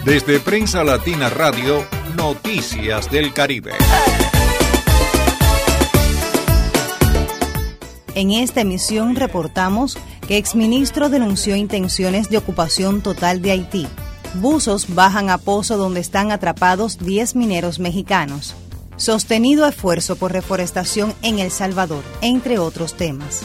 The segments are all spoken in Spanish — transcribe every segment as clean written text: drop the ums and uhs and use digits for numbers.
Desde Prensa Latina Radio, Noticias del Caribe. En esta emisión reportamos que exministro denunció intenciones de ocupación total de Haití. Buzos bajan a pozo donde están atrapados 10 mineros mexicanos. Sostenido esfuerzo por reforestación en El Salvador, entre otros temas.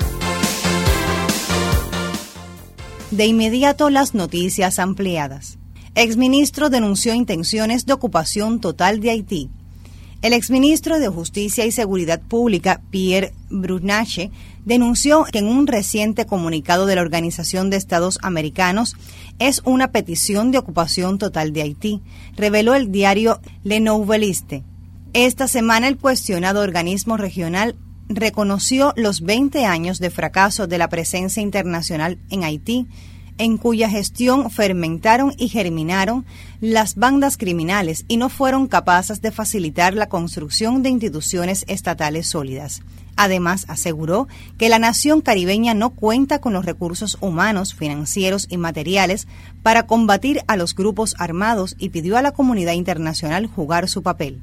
De inmediato, las noticias ampliadas. Exministro denunció intenciones de ocupación total de Haití. El exministro de Justicia y Seguridad Pública, Pierre Brugnache, denunció que en un reciente comunicado de la Organización de Estados Americanos es una petición de ocupación total de Haití, reveló el diario Le Nouvelliste. Esta semana el cuestionado organismo regional reconoció los 20 años de fracaso de la presencia internacional en Haití, en cuya gestión fermentaron y germinaron las bandas criminales y no fueron capaces de facilitar la construcción de instituciones estatales sólidas. Además, aseguró que la nación caribeña no cuenta con los recursos humanos, financieros y materiales para combatir a los grupos armados y pidió a la comunidad internacional jugar su papel.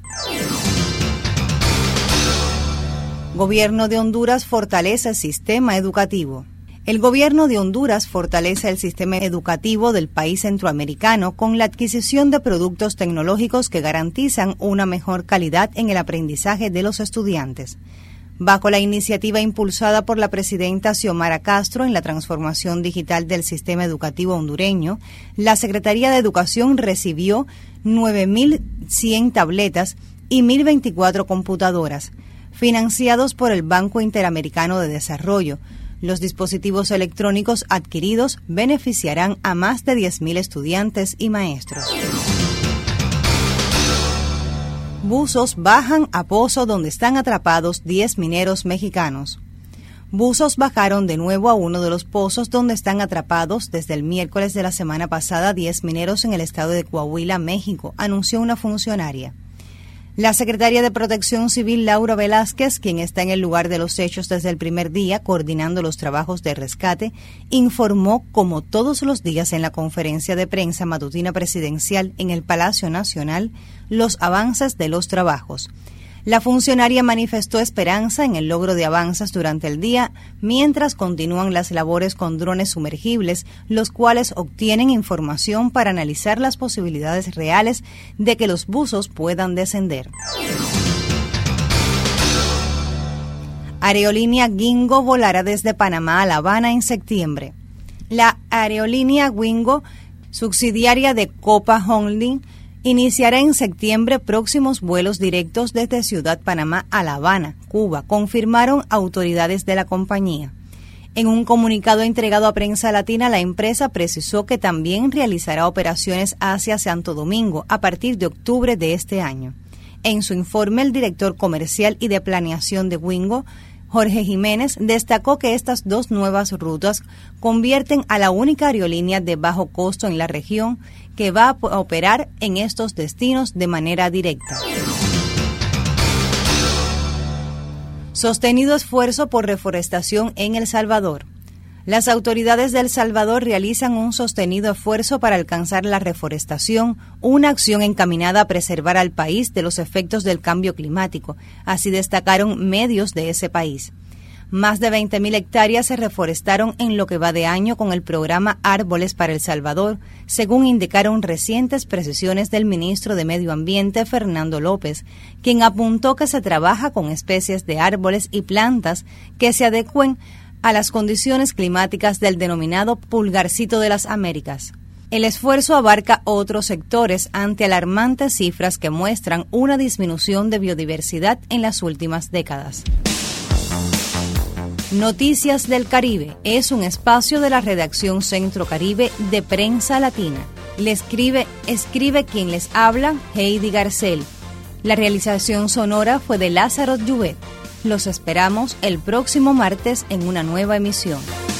Gobierno de Honduras fortalece el sistema educativo. El gobierno de Honduras fortalece el sistema educativo del país centroamericano con la adquisición de productos tecnológicos que garantizan una mejor calidad en el aprendizaje de los estudiantes. Bajo la iniciativa impulsada por la presidenta Xiomara Castro en la transformación digital del sistema educativo hondureño, la Secretaría de Educación recibió 9.100 tabletas y 1.024 computadoras, financiados por el Banco Interamericano de Desarrollo. Los dispositivos electrónicos adquiridos beneficiarán a más de 10.000 estudiantes y maestros. Buzos bajan a pozo donde están atrapados 10 mineros mexicanos. Buzos bajaron de nuevo a uno de los pozos donde están atrapados desde el miércoles de la semana pasada 10 mineros en el estado de Coahuila, México, anunció una funcionaria. La secretaria de Protección Civil, Laura Velázquez, quien está en el lugar de los hechos desde el primer día coordinando los trabajos de rescate, informó, como todos los días en la conferencia de prensa matutina presidencial en el Palacio Nacional, los avances de los trabajos. La funcionaria manifestó esperanza en el logro de avances durante el día, mientras continúan las labores con drones sumergibles, los cuales obtienen información para analizar las posibilidades reales de que los buzos puedan descender. Aerolínea Wingo volará desde Panamá a La Habana en septiembre. La aerolínea Wingo, subsidiaria de Copa Holding, iniciará en septiembre próximos vuelos directos desde Ciudad Panamá a La Habana, Cuba, confirmaron autoridades de la compañía. En un comunicado entregado a Prensa Latina, la empresa precisó que también realizará operaciones hacia Santo Domingo a partir de octubre de este año. En su informe, el director comercial y de planeación de Wingo, Jorge Jiménez, destacó que estas dos nuevas rutas convierten a la única aerolínea de bajo costo en la región que va a operar en estos destinos de manera directa. Sostenido esfuerzo por reforestación en El Salvador. Las autoridades de El Salvador realizan un sostenido esfuerzo para alcanzar la reforestación, una acción encaminada a preservar al país de los efectos del cambio climático, así destacaron medios de ese país. Más de 20.000 hectáreas se reforestaron en lo que va de año con el programa Árboles para El Salvador, según indicaron recientes precisiones del ministro de Medio Ambiente, Fernando López, quien apuntó que se trabaja con especies de árboles y plantas que se adecúen a las condiciones climáticas del denominado pulgarcito de las Américas. El esfuerzo abarca otros sectores ante alarmantes cifras que muestran una disminución de biodiversidad en las últimas décadas. Noticias del Caribe es un espacio de la redacción Centro Caribe de Prensa Latina. Le escribe quien les habla, Heidi Garcel. La realización sonora fue de Lázaro Lluvet. Los esperamos el próximo martes en una nueva emisión.